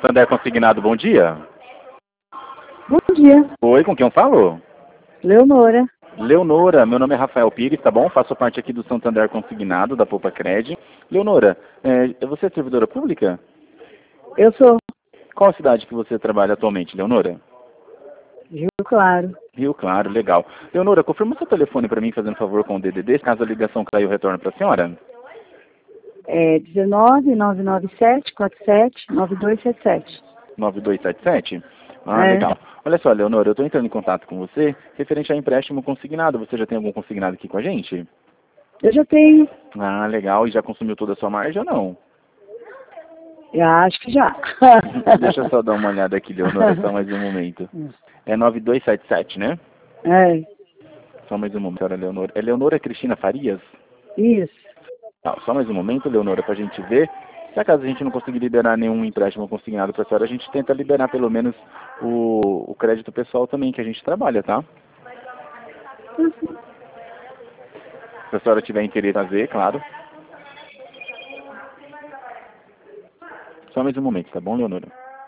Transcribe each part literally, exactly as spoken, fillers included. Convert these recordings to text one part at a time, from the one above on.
Santander Consignado, bom dia. Bom dia, Oi, com quem eu falo? Leonora. Leonora, meu nome é Rafael Pires, tá bom? Faço parte aqui do Santander Consignado, da Poupa Cred. Leonora, é, você é servidora pública? Eu sou Qual a cidade que você trabalha atualmente, Leonora? Rio Claro. Rio Claro, legal. Leonora, confirma seu telefone para mim, fazendo favor com o D D D, caso a ligação caia, eu retorno para a senhora. É dezenove, nove nove sete, quatro sete, nove dois sete sete. nove dois sete sete? Ah, É, legal. Olha só, Leonora, eu estou entrando em contato com você referente a empréstimo consignado. Você já tem algum consignado aqui com a gente? eu já tenho. Ah, legal. E já consumiu toda a sua margem ou não? Eu acho que já. Deixa eu só dar uma olhada aqui, Leonora, só mais um momento. É nove dois sete sete, né? É, Só mais um momento, senhora Leonora. É Leonora Cristina Farias? isso. Tá, só mais um momento, Leonora, para a gente ver. Se acaso a gente não conseguir liberar nenhum empréstimo consignado para a senhora, a gente tenta liberar pelo menos o, o crédito pessoal também, que a gente trabalha, tá? Se a senhora tiver interesse em fazer, claro. Só mais um momento, tá bom, Leonora?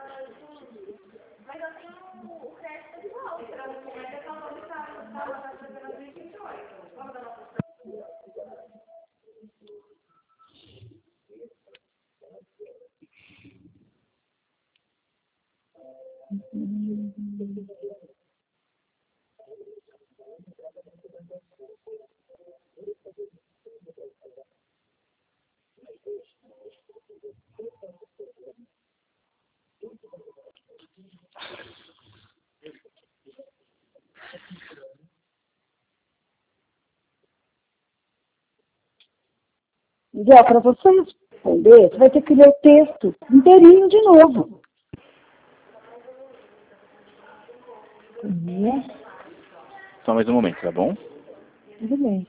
Miguel, para você responder, você vai ter que ler o texto inteirinho de novo. Uhum. Só mais um momento, tá bom? Tudo bem.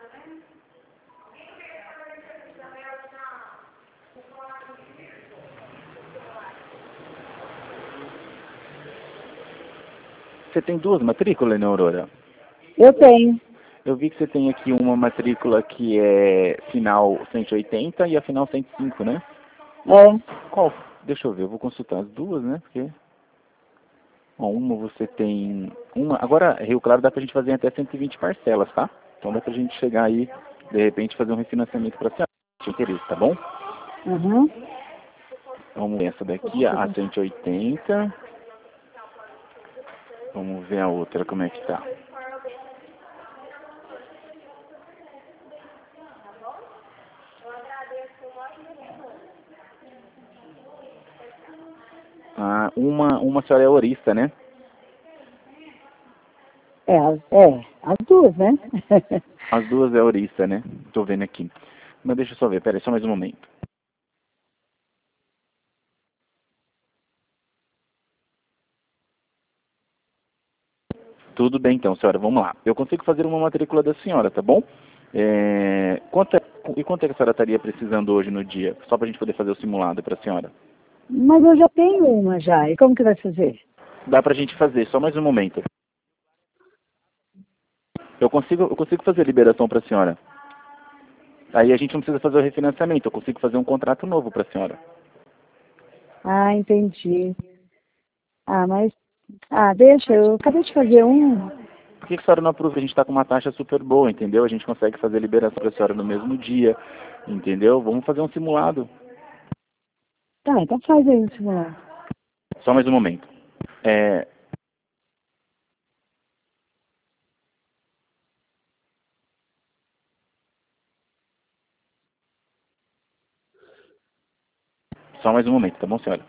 Você tem duas matrículas, né, Aurora? Eu tenho. Eu vi que você tem aqui uma matrícula que é final cento e oitenta e a final cento e cinco, né? É. Qual? Deixa eu ver, eu vou consultar as duas, né? Porque... Bom, uma você tem... uma. Agora, Rio Claro dá pra gente fazer até cento e vinte parcelas, tá? Então dá pra gente chegar aí, de repente, fazer um refinanciamento pra senhora. Se interesse, tá bom? Uhum. Vamos ver essa daqui, a cento e oitenta. Vamos ver a outra, como é que tá. Ah, uma, uma a senhora é horista, né? É, as- é, as duas, né? As duas é horista, né? Tô vendo aqui. Mas deixa eu só ver, peraí, só mais um momento. Tudo bem então, senhora, vamos lá. Eu consigo fazer uma matrícula da senhora, tá bom? É... Quanto é... E quanto é que a senhora estaria precisando hoje no dia? Só pra gente poder fazer o simulado pra senhora. Mas eu já tenho uma já. E como que vai fazer? Dá pra gente fazer, só mais um momento. Eu consigo, eu consigo fazer a liberação pra senhora. Aí a gente não precisa fazer o refinanciamento, eu consigo fazer um contrato novo pra senhora. Ah, entendi. Ah, mas... Ah, deixa, eu acabei de fazer um. Por que que a senhora não aproveita? A gente está com uma taxa super boa, entendeu? A gente consegue fazer a liberação para a senhora no mesmo dia, entendeu? Vamos fazer um simulado. Tá, então faz aí o simulado. Só mais um momento. É... Só mais um momento, tá bom, senhora?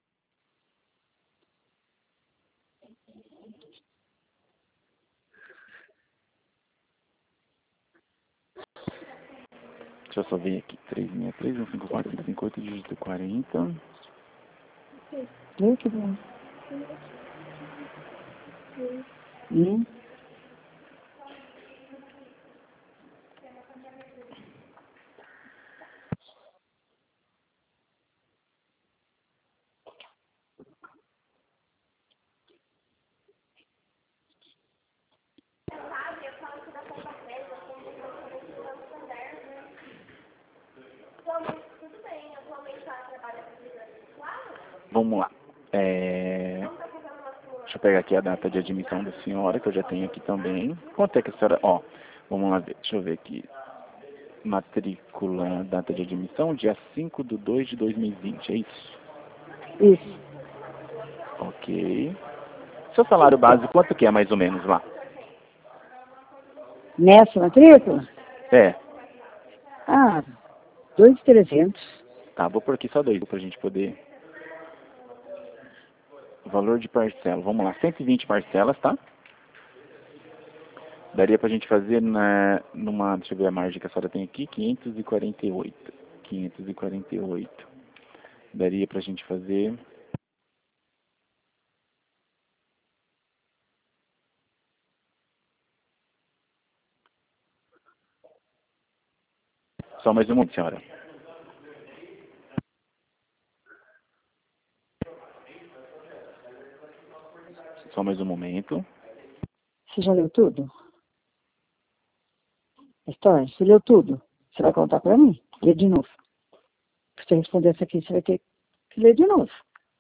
Deixa eu só ver aqui. três seis três, um cinco quatro, cinco cinco oito, dígito quarenta. Viu que bom? Hum? vamos lá. É... Deixa eu pegar aqui a data de admissão da senhora, que eu já tenho aqui também. Quanto é que a senhora... Ó, vamos lá ver. Deixa eu ver aqui. Matrícula, data de admissão, dia cinco de dois de dois mil e vinte, é isso? Isso. Ok. Seu salário base, quanto que é mais ou menos lá? Nessa matrícula? É. Ah, dois mil e trezentos. Tá, vou por aqui só dois, pra gente poder... Valor de parcela, vamos lá, cento e vinte parcelas, tá? Daria pra gente fazer na, numa, deixa eu ver a margem que a senhora tem aqui, quinhentos e quarenta e oito. quinhentos e quarenta e oito. Daria pra gente fazer... Só mais um momento, senhora. Só mais um momento. Você já leu tudo? A história? Você leu tudo? Você vai contar pra mim? Lê de novo. Se você responder essa aqui, você vai ter que ler de novo.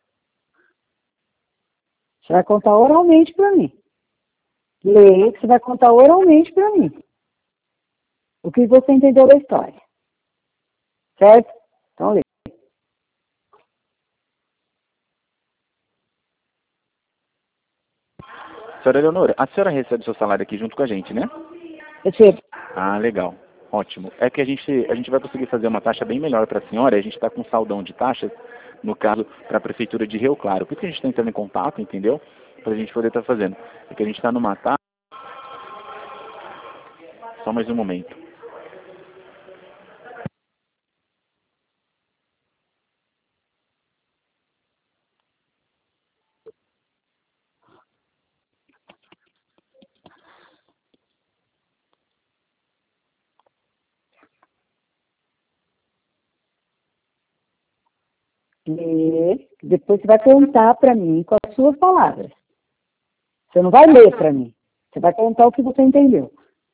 Você vai contar oralmente pra mim. Lê, que você vai contar oralmente pra mim. O que você entendeu da história. Certo? Então lê. Senhora Eleonora, a senhora recebe seu salário aqui junto com a gente, né? Recebo. Ah, legal. Ótimo. É que a gente, a gente vai conseguir fazer uma taxa bem melhor para a senhora. A gente está com um saldão de taxas, no caso, para a Prefeitura de Rio Claro. Por isso que a gente está entrando em contato, entendeu? Para a gente poder estar fazendo. É que a gente está numa taxa... Só mais um momento. Lê. Depois você vai contar pra mim com as suas palavras. Você não vai ler pra mim. Você vai contar o que você entendeu.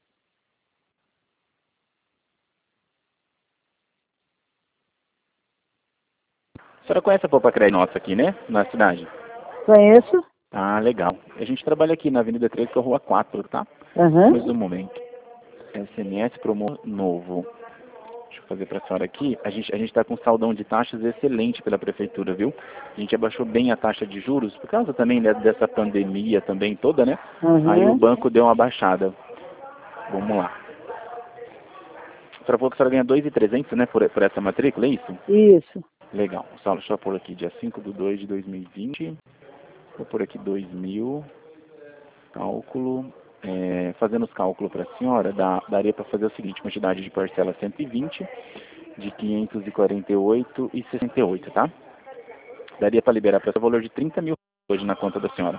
A senhora conhece a Poupa Crédito nossa aqui, né? Na cidade. Conheço? Ah, legal. A gente trabalha aqui na Avenida treze, que é a Rua quatro, tá? Aham. Mais um momento. S M S promo novo. Deixa eu fazer para a senhora aqui. A gente a gente está com um saldão de taxas excelente pela prefeitura, viu? A gente abaixou bem a taxa de juros, por causa também, né, dessa pandemia também toda, né? Aí o Aham. banco deu uma baixada. Vamos lá. A senhora falou que a senhora ganha dois mil e trezentos, né, por, por essa matrícula, é isso? Isso. Legal. Só, deixa eu pôr aqui dia cinco de dois de dois mil e vinte. Vou pôr aqui dois mil. Cálculo. É, fazendo os cálculos para a senhora, dá, daria para fazer o seguinte, quantidade de parcela cento e vinte, de quinhentos e quarenta e oito e sessenta e oito, tá? Daria para liberar para o valor de trinta mil hoje na conta da senhora.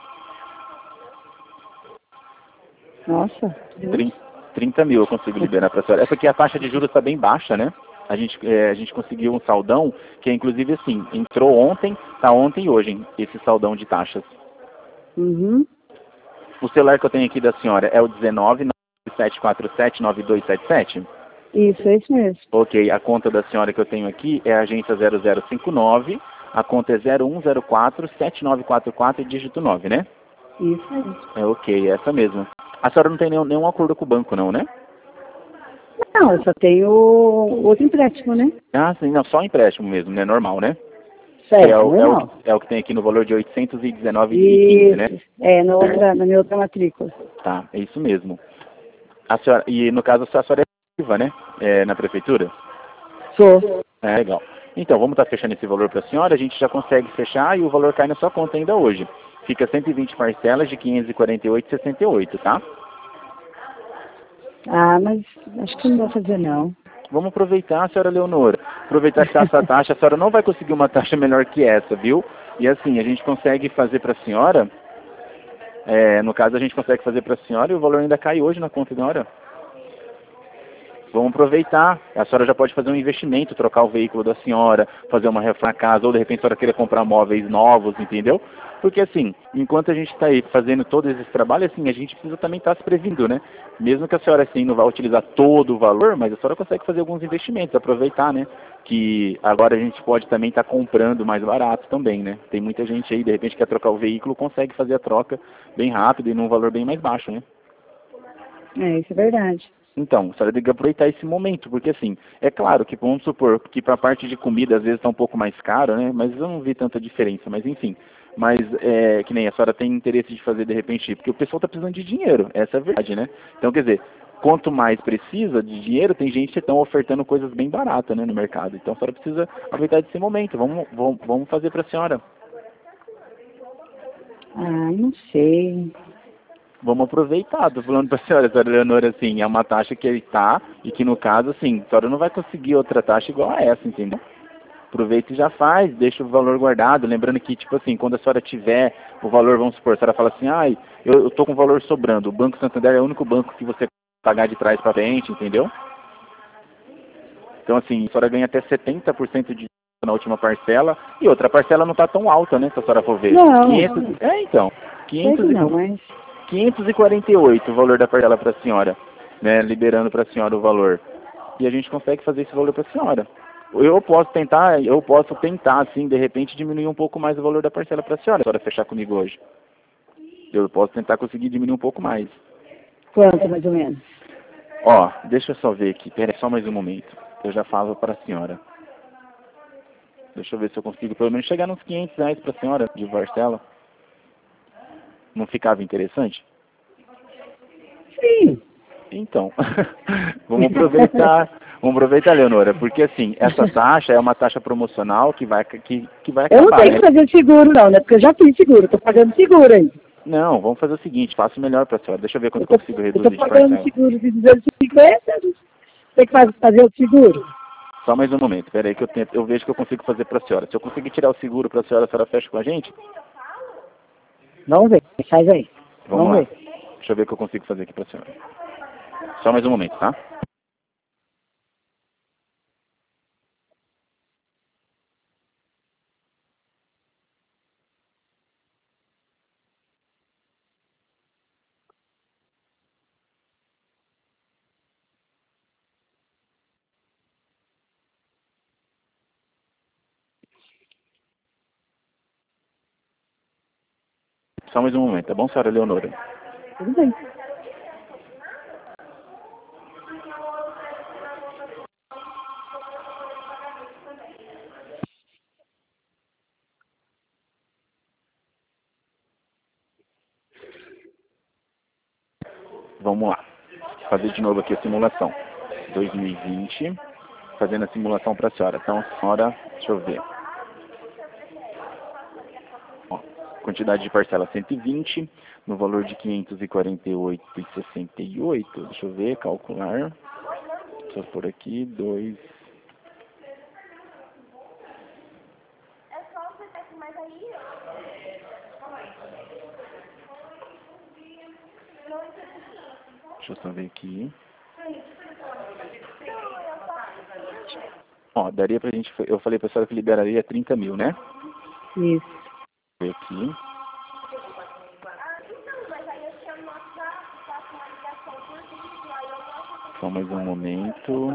Nossa. Trin- trinta mil eu consigo liberar para a senhora. É porque a taxa de juros está bem baixa, né? A gente, é, a gente conseguiu um saldão que é inclusive assim, entrou ontem, tá ontem e hoje, hein, esse saldão de taxas. Uhum. O celular que eu tenho aqui da senhora é o dezenove, nove sete quatro sete, nove dois sete sete? Isso, é isso mesmo. Ok, a conta da senhora que eu tenho aqui é a agência zero zero cinco nove, a conta é zero um zero quatro, sete nove quatro quatro e dígito nove, né? Isso mesmo. É ok, é essa mesmo. A senhora não tem nenhum, nenhum acordo com o banco não, né? Não, eu só tenho outro empréstimo, né? Ah, sim, não, só empréstimo mesmo, né? Normal, né? Que Certo, é o, é, o, normal. é o que tem aqui no valor de oitocentos e dezenove e quinze, né? Isso. É, na, outra, na minha outra matrícula. Tá, é isso mesmo. A senhora, e no caso a senhora é ativa, né? É, na prefeitura? Sou. É, legal. Então, vamos estar fechando esse valor para a senhora, a gente já consegue fechar e o valor cai na sua conta ainda hoje. Fica cento e vinte parcelas de quinhentos e quarenta e oito e sessenta e oito, tá? Ah, mas acho que não vai fazer não. Vamos aproveitar, senhora Leonora. Aproveitar que tá essa taxa, a senhora não vai conseguir uma taxa melhor que essa, viu? E assim, a gente consegue fazer para a senhora, é, no caso a gente consegue fazer para a senhora e o valor ainda cai hoje na conta da hora. vamos aproveitar. A senhora já pode fazer um investimento, trocar o veículo da senhora, fazer uma reforma na casa, ou de repente a senhora queira comprar móveis novos, entendeu? Porque assim, enquanto a gente está aí fazendo todo esse trabalho, assim, a gente precisa também estar se prevenindo, né? Mesmo que a senhora assim não vá utilizar todo o valor, mas a senhora consegue fazer alguns investimentos, aproveitar, né? Que agora a gente pode também estar comprando mais barato também, né? Tem muita gente aí, de repente quer trocar o veículo, consegue fazer a troca bem rápido e num valor bem mais baixo, né? É, isso é verdade. Então, a senhora tem que aproveitar esse momento, porque assim, é claro que vamos supor que para a parte de comida às vezes está um pouco mais caro, né? Mas eu não vi tanta diferença, mas enfim. Mas é que nem a senhora tem interesse de fazer de repente, porque o pessoal está precisando de dinheiro, essa é a verdade, né? Então, quer dizer, quanto mais precisa de dinheiro, tem gente que estão ofertando coisas bem baratas, né, no mercado. Então a senhora precisa aproveitar desse momento. Vamos, vamos, vamos fazer para a senhora. Ah, não sei. Vamos aproveitar, tô falando para a senhora, a senhora Leonora, assim, é uma taxa que ele está, e que no caso, assim, a senhora não vai conseguir outra taxa igual a essa, entendeu? Aproveita e já faz, deixa o valor guardado, lembrando que, tipo assim, quando a senhora tiver o valor, vamos supor, a senhora fala assim, ai, eu, eu tô com o valor sobrando, o Banco Santander é o único banco que você pagar de trás para frente, entendeu? Então, assim, a senhora ganha até setenta por cento de na última parcela, e outra parcela não está tão alta, né, se a senhora for ver. Não, quinhentos, é, então, sei que quinhentos e não, mas... quinhentos e quarenta e oito o valor da parcela para a senhora, né, liberando para a senhora o valor. E a gente consegue fazer esse valor para a senhora. Eu posso tentar, eu posso tentar, assim, de repente, diminuir um pouco mais o valor da parcela para a senhora, se a senhora fechar comigo hoje. Eu posso tentar conseguir diminuir um pouco mais. Quanto, mais ou menos? Ó, deixa eu só ver aqui, pera só mais um momento. Eu já falo para a senhora. Deixa eu ver se eu consigo pelo menos chegar nos quinhentos reais para a senhora de parcela. Não ficava interessante? Sim. Então, vamos aproveitar, vamos aproveitar, Leonora, porque assim, essa taxa é uma taxa promocional que vai, que, que vai Eu não acabar, tenho né? que fazer seguro, não, né? Porque eu já fiz seguro, tô pagando seguro aí. Não, vamos fazer o seguinte, faço melhor para a senhora. Deixa eu ver quanto Eu que eu tô, consigo eu tô reduzir de pagando parcela. seguro de duzentos e cinquenta, tem que faz- fazer o seguro. Só mais um momento, espera aí que eu tento, eu vejo que eu consigo fazer para a senhora. Se eu conseguir tirar o seguro para a senhora, a senhora fecha com a gente? Vamos ver, faz aí. Vamos Vamos lá. ver. Deixa eu ver o que eu consigo fazer aqui para a senhora. Só mais um momento, tá? Só mais um momento, tá bom, senhora Leonora? Tudo bem. Vamos lá. Fazer de novo aqui a simulação. dois mil e vinte, fazendo a simulação para a senhora. Então, a senhora, deixa eu ver. Ó, quantidade de parcela cento e vinte, no valor de quinhentos e quarenta e oito reais e sessenta e oito centavos. Deixa eu ver, calcular. Deixa eu pôr aqui, dois. Deixa eu só ver aqui. Ó, daria pra gente, eu falei pra senhora que liberaria trinta mil, né? Isso. Vou ver aqui. Só mais um momento.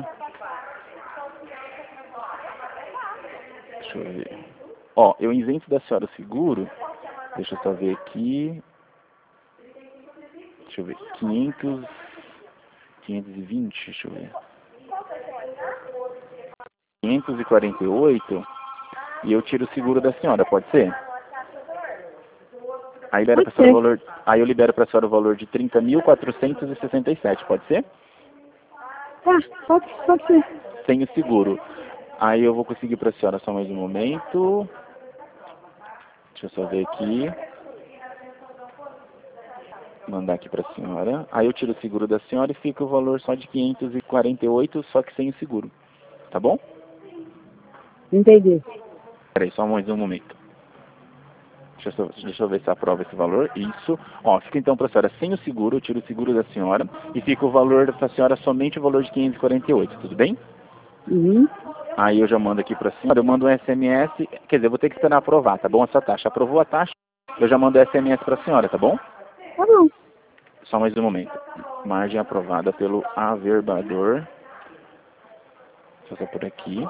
Deixa eu ver. Ó, eu isento da senhora o seguro. Deixa eu só ver aqui. Deixa eu ver. quinhentos, quinhentos e vinte, deixa eu ver. quinhentos e quarenta e oito e eu tiro o seguro da senhora, pode ser? Aí, libera pra senhora o valor, aí eu libero para a senhora o valor de trinta mil quatrocentos e sessenta e sete, pode ser? Tá, pode, pode ser. Sem o seguro. Aí eu vou conseguir para a senhora só mais um momento. Deixa eu só ver aqui. Mandar aqui para a senhora. Aí eu tiro o seguro da senhora e fica o valor só de quinhentos e quarenta e oito, só que sem o seguro. Tá bom? Entendi. Peraí, só mais um momento. Deixa eu, só- deixa eu ver se aprova esse valor. Isso. Ó, fica então para a senhora sem o seguro, eu tiro o seguro da senhora e fica o valor para a senhora somente o valor de quinhentos e quarenta e oito, tudo bem? Uhum. Aí eu já mando aqui para a senhora, eu mando um S M S, quer dizer, eu vou ter que esperar aprovar, tá bom? Essa taxa. Aprovou a taxa, eu já mando o S M S para a senhora, tá bom? Tá bom. Só mais um momento. Margem aprovada pelo averbador. Deixa eu por aqui.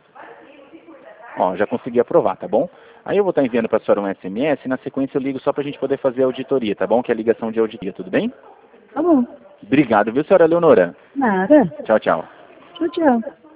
Ó, já consegui aprovar, tá bom? Aí eu vou estar enviando para a senhora um S M S e na sequência eu ligo só para a gente poder fazer a auditoria, tá bom? Que é a ligação de auditoria, tudo bem? Tá bom. Obrigado, viu, senhora Leonora? Nada. Tchau, tchau. Tchau, tchau.